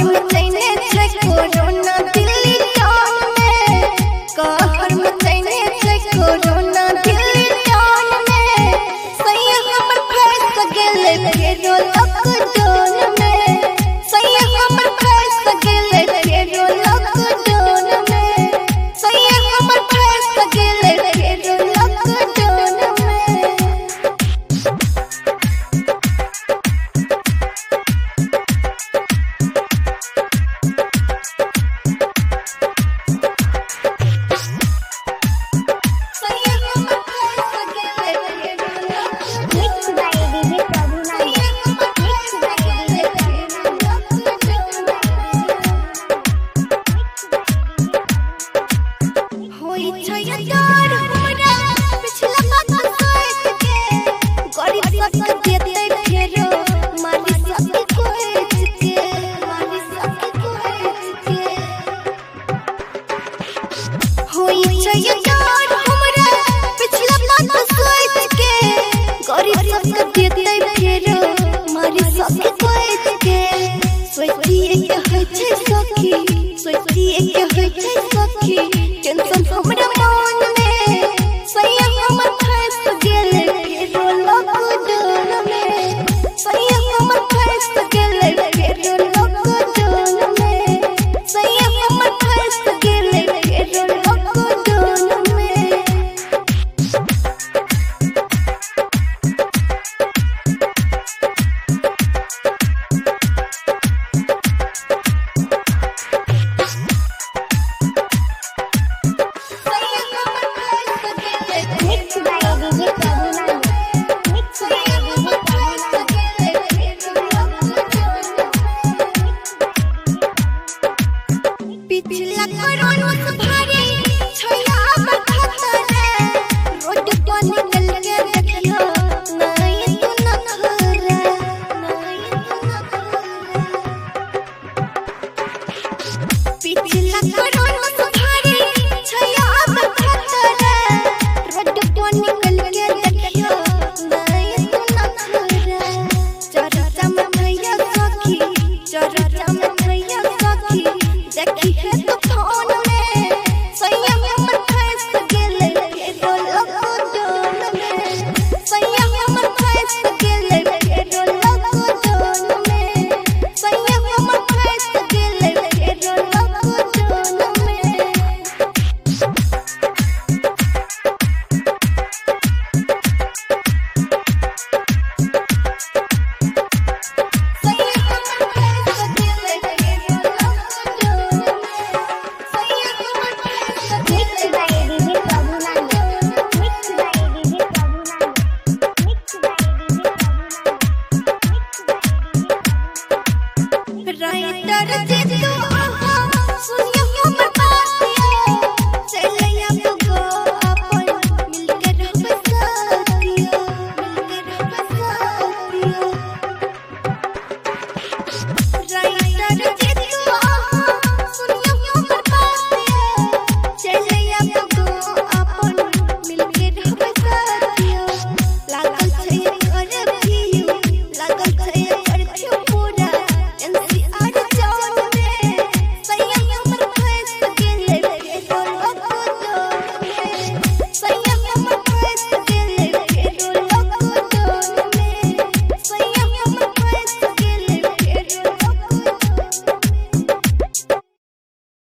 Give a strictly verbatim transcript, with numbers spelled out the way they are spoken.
कहर मचैने छै corona Delhi town में, कहर मचैने छै कोरोना दिल्ली टाउन में। सैया हमर फंस गेलै फेरो लॉकडाउन में, सैया हमर फंस गेलै फेरो लॉकडाउन में, सैया हमर फंस गेलै फेरो लॉकडाउन में। टेंशन हमरा मन में सैया हमर फंस गेलै फेरो लॉकडाउन में, सैया हमर फंस गेलै फेरो लॉकडाउन में, सैया हमर फंस गेलै फेरो लॉकडाउन में। पिछला कोरोना से भारी छैया बखतरा, रोड पर निकल के देखियो नहीं तू न खरा, नहीं तू न खरा। पिछला कोरोना से भारी छैया बखतरा, रोड पर निकल के देखियो नहीं तू न खरा। चरचा में भैया सखी, चरचा में भैया सखी देखी है तो फोन में, सैया हमर फंस गेलै फेरो लॉकडाउन में, सैया हमर फंस गेलै फेरो लॉकडाउन में, सैया हमर फंस गेलै फेरो लॉकडाउन में। राइटर